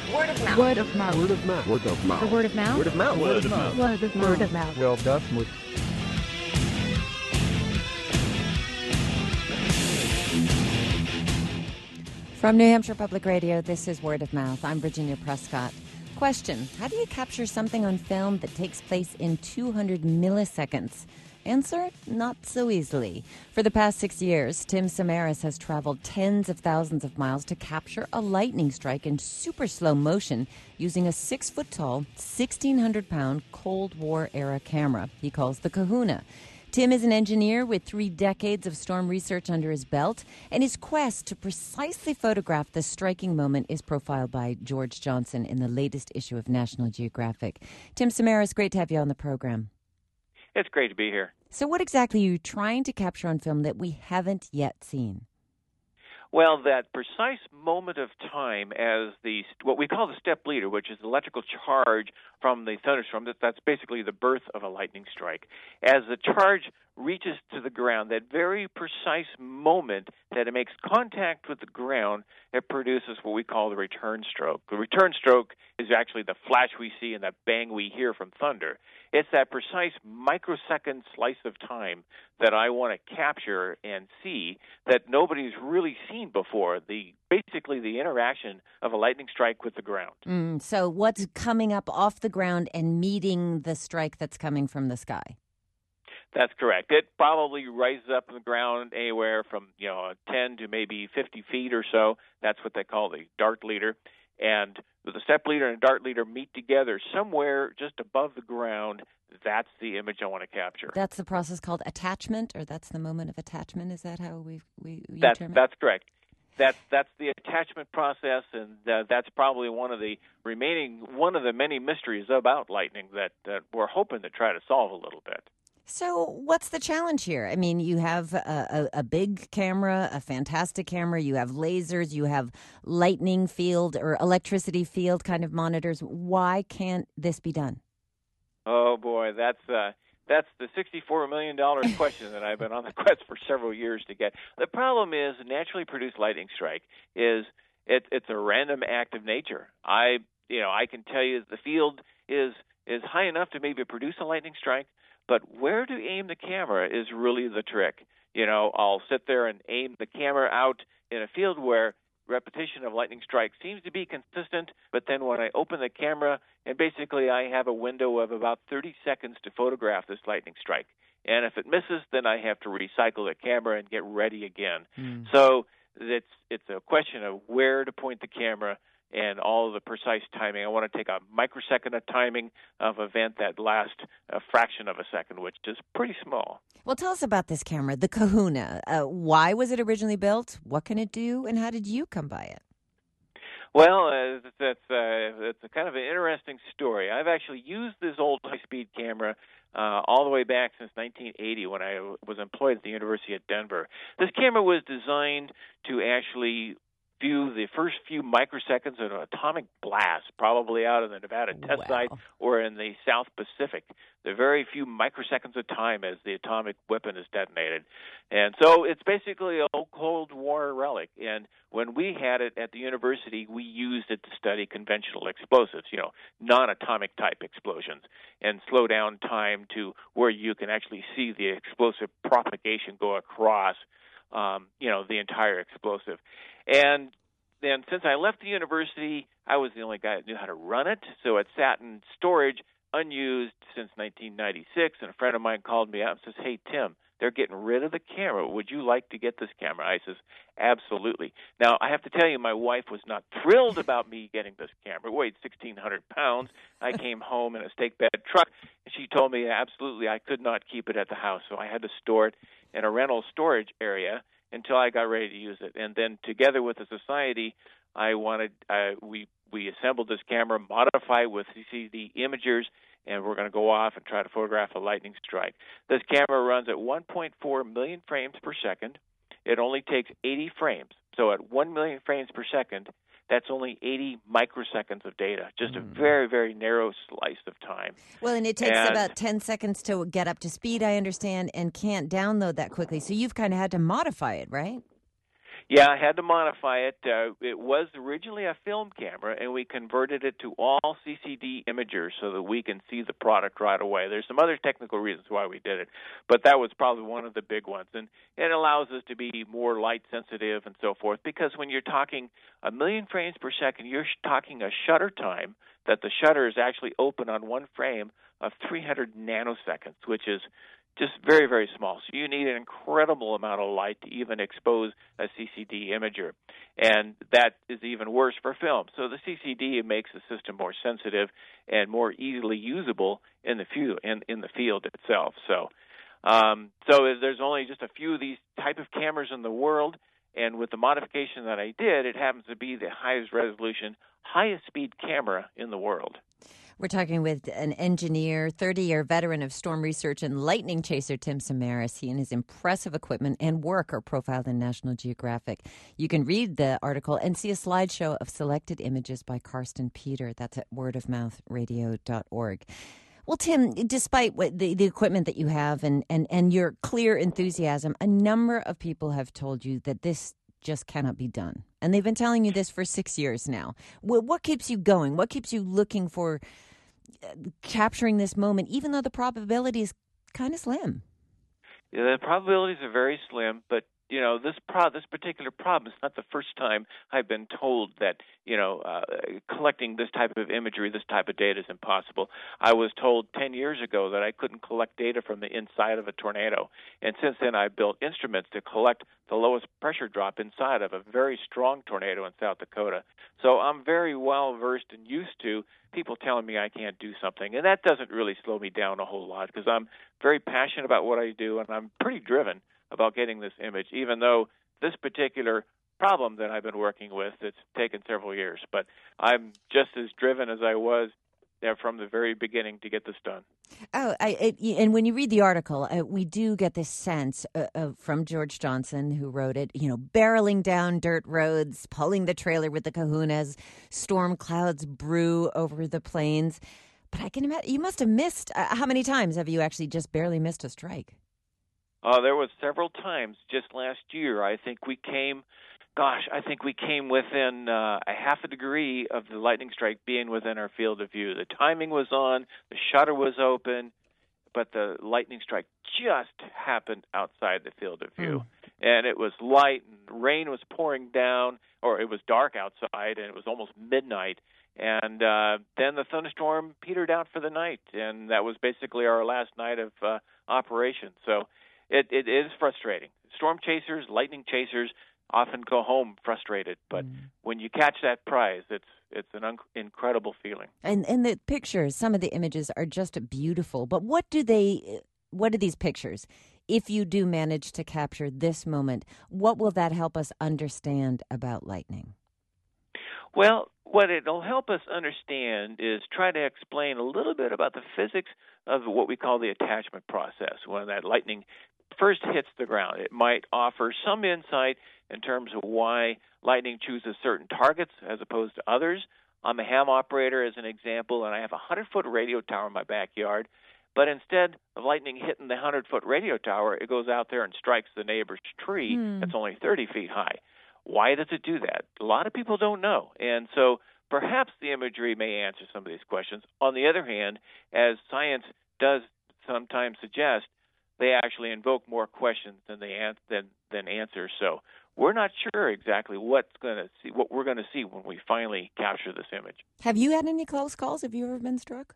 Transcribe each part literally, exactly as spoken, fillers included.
Word of mouth. Word of mouth. Word of mouth. Word of mouth. The word of mouth. Word of mouth. Word of mouth. Word of mouth. Word of mouth. Word of mouth. From New Hampshire Public Radio, this is Word of Mouth. I'm Virginia Prescott. Question: how do you capture something on film that takes place in two hundred milliseconds? Answer: not so easily. For the past six years, Tim Samaras has traveled tens of thousands of miles to capture a lightning strike in super slow motion using a six-foot-tall, sixteen hundred pound Cold War-era camera he calls the Kahuna. Tim is an engineer with three decades of storm research under his belt, and his quest to precisely photograph this striking moment is profiled by George Johnson in the latest issue of National Geographic. Tim Samaras, great to have you on the program. It's great to be here. So what exactly are you trying to capture on film that we haven't yet seen? Well, that precise moment of time as the what we call the step leader, which is electrical charge from the thunderstorm, that, that's basically the birth of a lightning strike. As the charge reaches to the ground, that very precise moment that it makes contact with the ground, it produces what we call the return stroke. The return stroke is actually the flash we see and that bang we hear from thunder. It's that precise microsecond slice of time that I want to capture and see that nobody's really seen before, the basically the interaction of a lightning strike with the ground. Mm, so what's coming up off the ground and meeting the strike that's coming from the sky? That's correct. It probably rises up in the ground anywhere from, you know, ten to maybe fifty feet or so. That's what they call the dart leader. And the step leader and dart leader meet together somewhere just above the ground. That's the image I want to capture. That's the process called attachment, or that's the moment of attachment? Is that how we we, we that's, term it? That's correct. That's that's the attachment process, and uh, that's probably one of the remaining one of the many mysteries about lightning that uh, we're hoping to try to solve a little bit. So what's the challenge here? I mean, you have a, a, a big camera, a fantastic camera. You have lasers. You have lightning field or electricity field kind of monitors. Why can't this be done? Oh, boy, that's uh, that's the sixty-four million dollars question that I've been on the quest for several years to get. The problem is naturally produced lightning strike is it, it's a random act of nature. I, you know, I can tell you the field is is high enough to maybe produce a lightning strike, but where to aim the camera is really the trick. You know, I'll sit there and aim the camera out in a field where repetition of lightning strike seems to be consistent, but then when I open the camera, and basically I have a window of about thirty seconds to photograph this lightning strike. And if it misses, then I have to recycle the camera and get ready again. Mm. So it's it's a question of where to point the camera and all of the precise timing. I want to take a microsecond of timing of event that lasts a fraction of a second, which is pretty small. Well, tell us about this camera, the Kahuna. Uh, why was it originally built? What can it do? And how did you come by it? Well, uh, that's uh, it's a kind of an interesting story. I've actually used this old high-speed camera uh, all the way back since nineteen eighty when I was employed at the University of Denver. This camera was designed to actually view the first few microseconds of an atomic blast, probably out of the Nevada test Wow. site or in the South Pacific. The very few microseconds of time as the atomic weapon is detonated. And so it's basically a Cold War relic. And when we had it at the university, we used it to study conventional explosives, you know, non-atomic type explosions, and slow down time to where you can actually see the explosive propagation go across, um, you know, the entire explosive. And then since I left the university, I was the only guy that knew how to run it, so it sat in storage unused since nineteen ninety-six, and a friend of mine called me up and says, "Hey, Tim, they're getting rid of the camera. Would you like to get this camera?" I says, "Absolutely." Now, I have to tell you, my wife was not thrilled about me getting this camera. It weighed sixteen hundred pounds. I came home in a stake bed truck, and she told me absolutely I could not keep it at the house, so I had to store it in a rental storage area until I got ready to use it. And then together with the society, I wanted uh, we we assembled this camera, modified with C C D imagers, and we're going to go off and try to photograph a lightning strike. This camera runs at one point four million frames per second. It only takes eighty frames. So at one million frames per second, that's only eighty microseconds of data, just mm. a very, very narrow slice of time. Well, and it takes and, about ten seconds to get up to speed, I understand, and can't download that quickly. So you've kind of had to modify it, right? Yeah, I had to modify it. Uh, it was originally a film camera, and we converted it to all C C D imagers so that we can see the product right away. There's some other technical reasons why we did it, but that was probably one of the big ones. And it allows us to be more light sensitive and so forth, because when you're talking a million frames per second, you're talking a shutter time that the shutter is actually open on one frame of three hundred nanoseconds, which is just very, very small. So you need an incredible amount of light to even expose a C C D imager. And that is even worse for film. So the C C D makes the system more sensitive and more easily usable in the field, in, in the field itself. So, um, so there's only just a few of these type of cameras in the world. And with the modification that I did, it happens to be the highest resolution, highest speed camera in the world. We're talking with an engineer, thirty-year veteran of storm research and lightning chaser, Tim Samaras. He and his impressive equipment and work are profiled in National Geographic. You can read the article and see a slideshow of selected images by Karsten Peter. That's at word of mouth radio dot org. Well, Tim, despite what the, the equipment that you have and, and, and your clear enthusiasm, a number of people have told you that this just cannot be done. And they've been telling you this for six years now. What, what keeps you going? What keeps you looking for capturing this moment, even though the probability is kind of slim? Yeah, the probabilities are very slim, but you know, this pro- this particular problem is not the first time I've been told that, you know, uh, collecting this type of imagery, this type of data is impossible. I was told ten years ago that I couldn't collect data from the inside of a tornado. And since then, I've built instruments to collect the lowest pressure drop inside of a very strong tornado in South Dakota. So I'm very well versed and used to people telling me I can't do something. And that doesn't really slow me down a whole lot, because I'm very passionate about what I do, and I'm pretty driven about getting this image, even though this particular problem that I've been working with, it's taken several years. But I'm just as driven as I was uh, from the very beginning to get this done. Oh, I, it, and when you read the article, uh, we do get this sense uh, of, from George Johnson, who wrote it, you know, barreling down dirt roads, pulling the trailer with the kahunas, storm clouds brew over the plains. But I can imagine, you must have missed, uh, how many times have you actually just barely missed a strike? Uh, there was several times just last year. I think we came, gosh, I think we came within uh, a half a degree of the lightning strike being within our field of view. The timing was on, the shutter was open, but the lightning strike just happened outside the field of view. Mm. And it was light, and rain was pouring down, or it was dark outside, and it was almost midnight. And uh, then the thunderstorm petered out for the night, and that was basically our last night of uh, operation. So It, it is frustrating. Storm chasers, lightning chasers often go home frustrated, but mm. when you catch that prize, it's it's an un- incredible feeling. And and the pictures, some of the images are just beautiful. But what do they? What are these pictures? If you do manage to capture this moment, what will that help us understand about lightning? Well, what it'll help us understand is try to explain a little bit about the physics of what we call the attachment process. When that lightning first hits the ground, it might offer some insight in terms of why lightning chooses certain targets as opposed to others. I'm a ham operator, as an example, and I have a hundred-foot radio tower in my backyard. But instead of lightning hitting the hundred-foot radio tower, it goes out there and strikes the neighbor's tree hmm. that's only thirty feet high. Why does it do that? A lot of people don't know. And so perhaps the imagery may answer some of these questions. On the other hand, as science does sometimes suggest, they actually invoke more questions than they an- than, than answers. So we're not sure exactly what's going to see, what we're going to see when we finally capture this image. Have you had any close calls? Have you ever been struck?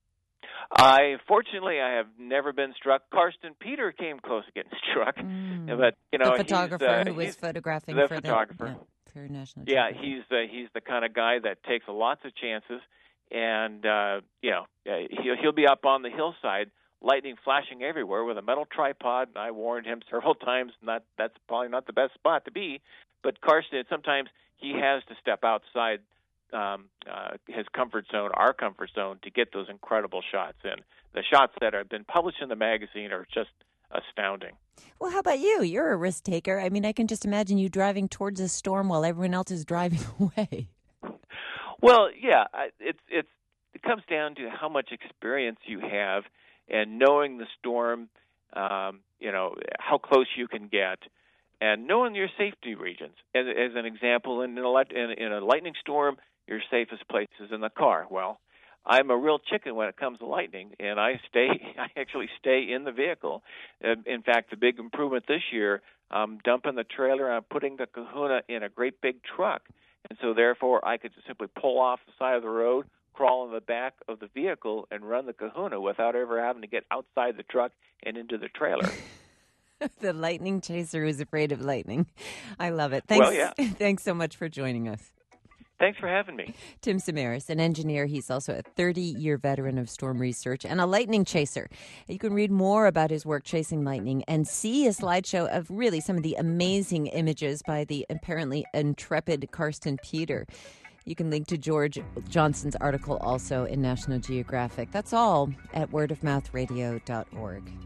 I fortunately I have never been struck. Karsten Peter came close to getting struck, mm. but you know the photographer he's, uh, who was he's photographing the for photographer. The, yeah, for National Yeah, Geographic. he's uh, he's the kind of guy that takes lots of chances, and uh, you know he'll he'll be up on the hillside, lightning flashing everywhere with a metal tripod. And I warned him several times, not that's probably not the best spot to be. But Karsten, sometimes he has to step outside um, uh, his comfort zone, our comfort zone, to get those incredible shots in. The shots that have been published in the magazine are just astounding. Well, how about you? You're a risk taker. I mean, I can just imagine you driving towards a storm while everyone else is driving away. Well, yeah, it's it's it comes down to how much experience you have and knowing the storm, um, you know, how close you can get. and knowing your safety regions. As, as an example, in, an elect, in, in a lightning storm, your safest place is in the car. Well, I'm a real chicken when it comes to lightning, and I stay. I actually stay in the vehicle. Uh, in fact, the big improvement this year, I'm dumping the trailer, I'm putting the Kahuna in a great big truck, and so therefore I could just simply pull off the side of the road, crawl in the back of the vehicle, and run the Kahuna without ever having to get outside the truck and into the trailer. The lightning chaser who's afraid of lightning. I love it. Thanks, well, yeah. Thanks so much for joining us. Thanks for having me. Tim Samaras, an engineer. He's also a thirty-year veteran of storm research and a lightning chaser. You can read more about his work chasing lightning and see a slideshow of really some of the amazing images by the apparently intrepid Karsten Peter. You can link to George Johnson's article also in National Geographic. That's all at word of mouth radio dot org.